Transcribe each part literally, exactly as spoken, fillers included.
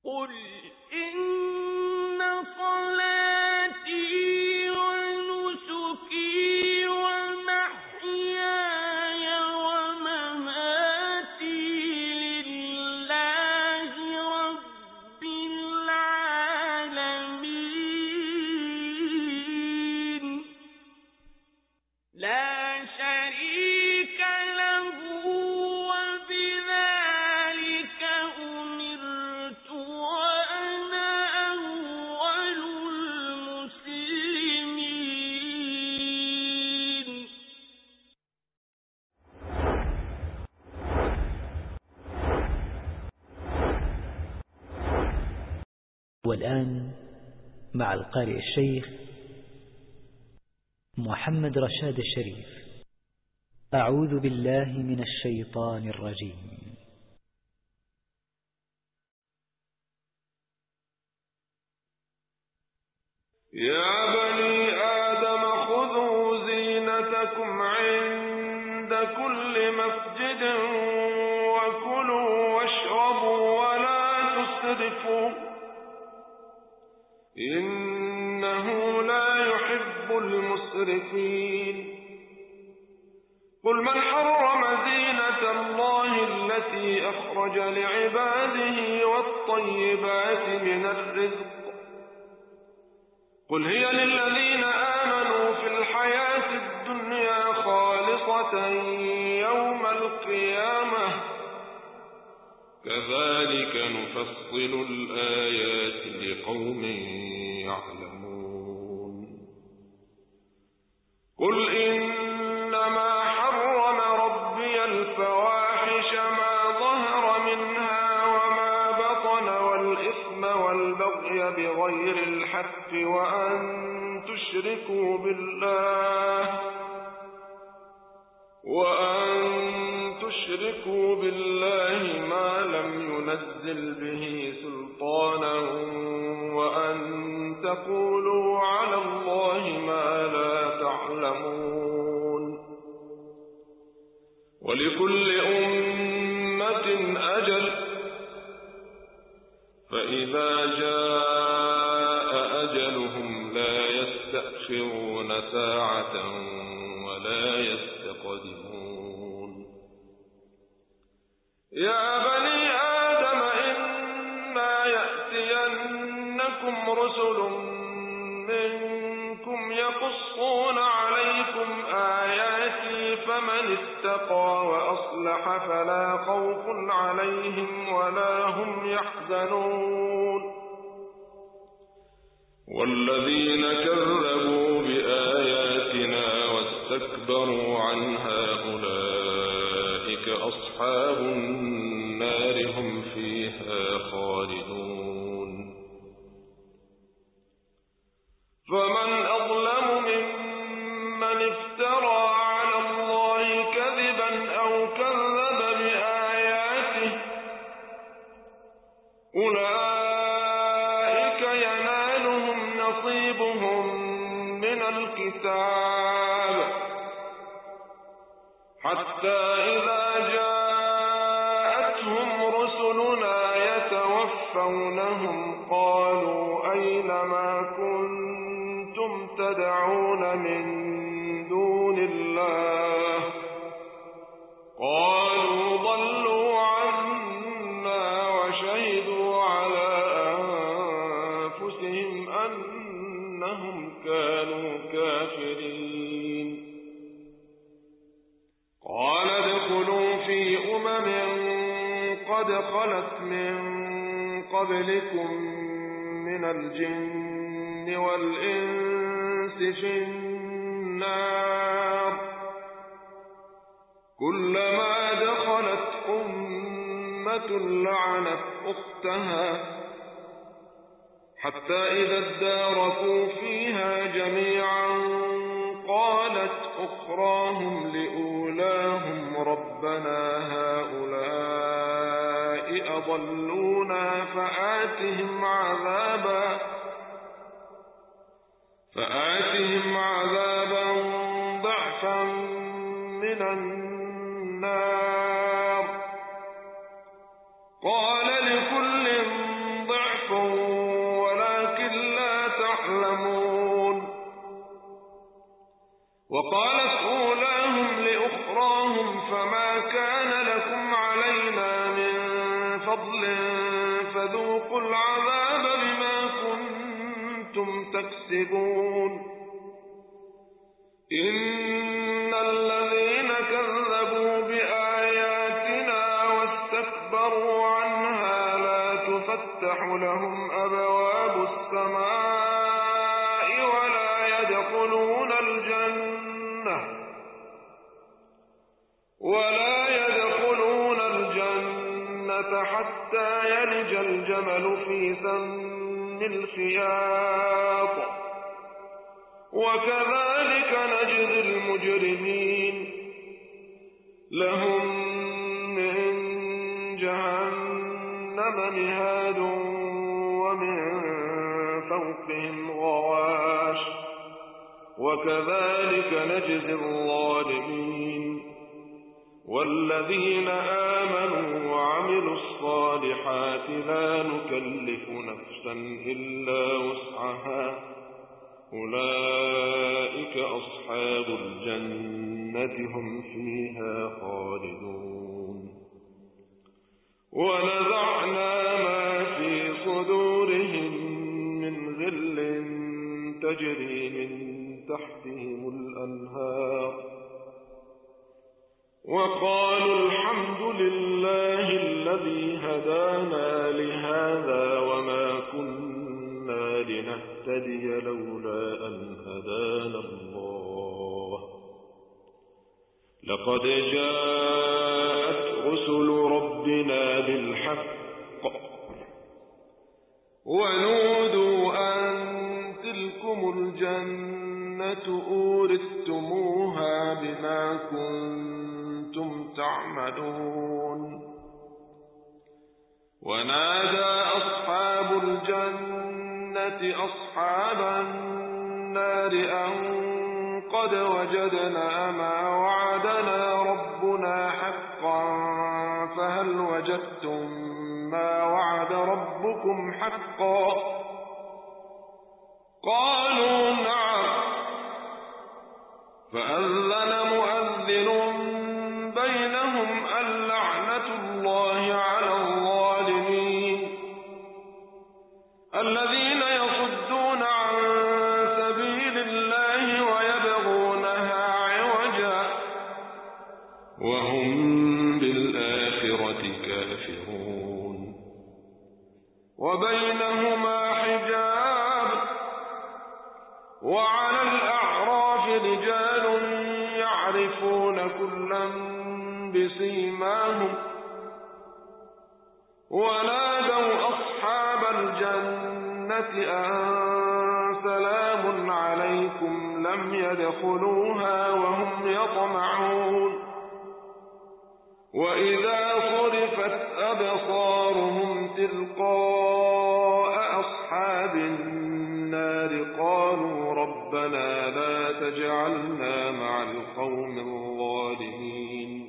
قل إن صلاتي ونسكي ومحياي ومماتي لله رب العالمين لا شريك له وبذلك أمرت وأنا أول المسلمين. والآن مع القارئ الشيخ محمد رشاد الشريف. أعوذ بالله من الشيطان الرجيم. يا بني آدم خذوا زينتكم عند كل مسجد وكلوا واشربوا ولا تسرفوا إنه لا يحب المسرفين. قل من حرم زينة الله التي أخرج لعباده والطيبات من الرزق قل هي للذين آمنوا في الحياة الدنيا خالصة يوم القيامة كذلك نفصل الآيات لقوم يعلمون. قل إنما حرم ربي الفواحش ما ظهر منها وما بطن والإثم والبغي بغير الحق وأن تشركوا بالله وأن تشركوا بالله ما لم ينزل به سلطانا وأن تقولوا على الله ما لا تعلمون. ولكل أمة أجل فإذا جاء أجلهم لا يستأخرون ساعة ولا يستقدمون. يا بني آدم إما يأتينكم رسل منكم يقصون عليكم آياتي فمن اتقى وأصلح فلا خوف عليهم ولا هم يحزنون. والذين كذبوا بآياتنا واستكبروا عنها أولئك أصحاب النار هم فيها خالدون. فمن أظلم ممن افترى على الله كذبا أو كذب بآياته أولئك ينالهم نصيبهم من الكتاب حتى إذا جاءتهم رسلنا يتوفونهم قالوا أين ما كنتم تدعون من دون الله قالوا ضلوا عنا وشهدوا على أنفسهم أنهم كانوا كافرين. قال ادخلوا في أمم قد خلت من قبلكم من الجن والإنس في النار كلما دخلت أمة لعنت أختها حتى إذا اداركوا فيها جميعا قالت أخراهم لأولاهم ربنا هؤلاء أضلونا فآتهم عذابا فآتهم عذابا ضعفا من النار قال لكل ضعف وقالت أولاهم لأخراهم فما كان لكم علينا من فضل فذوقوا العذاب بما كنتم تكسبون إن الذين كذبوا بآياتنا واستكبروا عنها لا تفتح لهم أبواب السماء ولا يدخلون الجنة ولا يدخلون الجنة حتى يلج الجمل في سم الخياط وكذلك نجزي المجرمين لهم من جهنم مهاد ومن فوقهم غواش وكذلك نجزي الظالمين والذين آمنوا وعملوا الصالحات لا نكلف نفسا إلا وسعها أولئك أصحاب الجنة هم فيها خالدون ونزعنا ما في صدورهم من غل تجري من تحتهم الأنهار وقالوا الحمد لله الذي هدانا لهذا وما كنا لنهتدي لولا أن هدانا الله لقد جاءت رسل ربنا بالحق ونودوا أن تلكم الجنة أورثتموها بما كنتم تعملون ونادى أصحاب الجنة أصحاب النار أن قد وجدنا ما وعدنا ربنا حقا فهل وجدتم ما وعد ربكم حقا قالوا نعم فأذن مؤذن بينهم اللعنة الله على الظالمين الذين يصدون عن سبيل الله ويبغونها عوجا وهم بالآخرة كافرون وبينهما حجاب وعلى الأعراف رجال يعرفون كلا بسيماهم ونادوا أصحاب الجنة أن سلام عليكم لم يدخلوها وهم يطمعون وإذا صرفت أبصارهم تلقاء أصحاب النار قالوا ربنا لا تجعلنا مع القوم الظالمين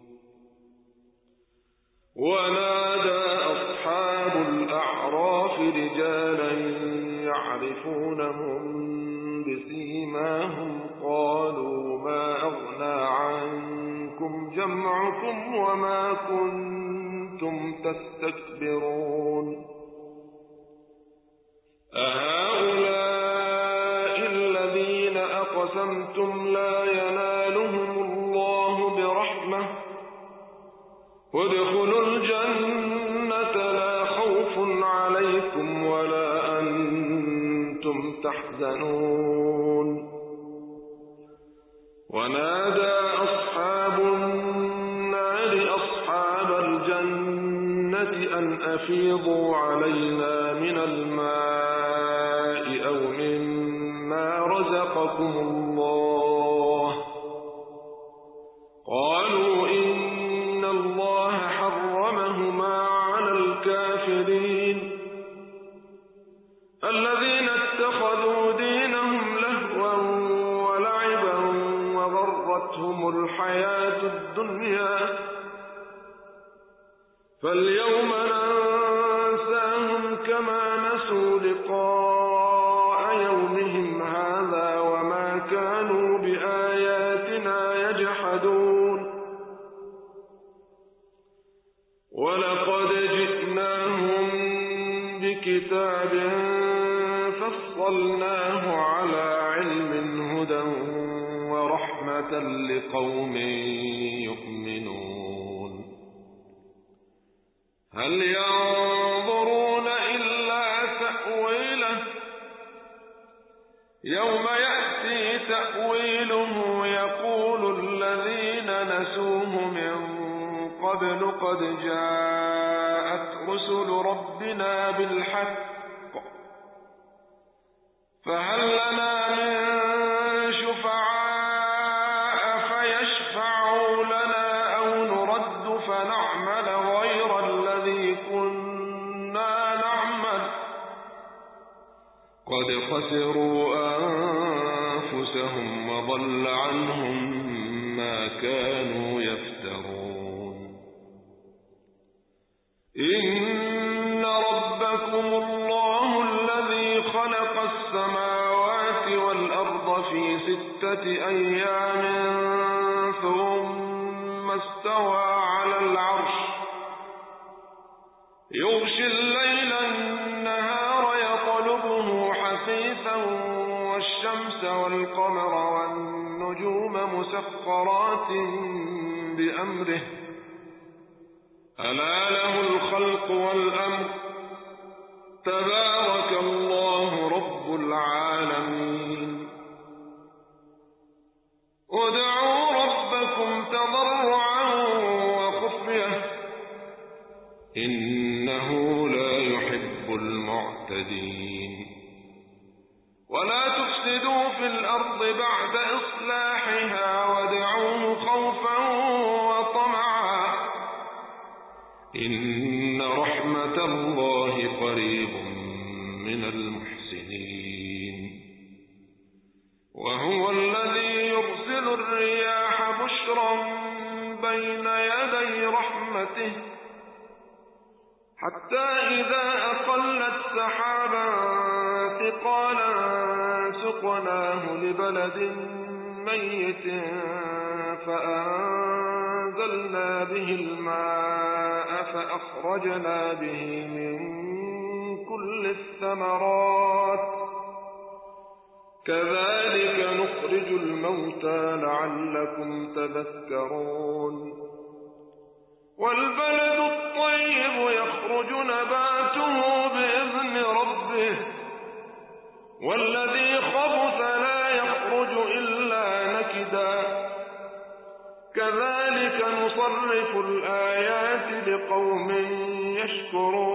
ونادى أصحاب الأعراف رجالا يعرفونهم بسيماهم قالوا ما أغنى عنكم جمعكم وما كنتم تستكبرون أهؤلاء الذين أقسمتم لا ينالهم الله برحمة وادخلوا الجنة لا خوف عليكم ولا أنتم تحزنون ونادى أصحاب النار أصحاب الجنة أن أفيضوا علينا من الماء أو مما رزقكم الله قالوا إن الله حرمهما على الكافرين الذين اتخذوا دينهم لهوا ولعبا وغرتهم الحياة الدنيا فاليوم ننساهم كما نسوا لقاء يومهم هذا وما كانوا بآياتنا كتاب فصلناه على علم هدى ورحمة لقوم يؤمنون هل ينظرون إلا تأويله يوم يأتي تأويله يقول الذين نسوه من قبل قد جاءت رسل ربنا بالحق فهل لنا من شفعاء فيشفعوا لنا أو نرد فنعمل غير الذي كنا نعمل قد خسروا أنفسهم وضل عنهم ما كانوا يفترون إن ربكم الله الذي خلق السماوات والأرض في ستة أيام ثم استوى على العرش يغشي الليل النهار يطلبه حثيثا والشمس والقمر والنجوم مسخرات بأمره ألا له الخلق والأمر تبارك الله رب العالمين ادعوا ربكم تضرعا وخفية إنه لا يحب المعتدين ولا تفسدوا في الأرض بعد إصلاحها وادعوه خوفا وطمعا إن رحمة الله قريب من المحسنين وهو الذي يرسل الرياح بشرا بين يدي رحمته حتى إذا أقلت سحابا ثقالا سقناه لبلد ميت فأنزلنا به الماء فأخرجنا به من كل الثمرات كذلك نخرج الموتى لعلكم تذكرون والبلد الطيب يخرج نباته بإذن ربه والذي خبث لا يخرج إلا نكدا كذلك نصرف الآيات لقوم يشكرون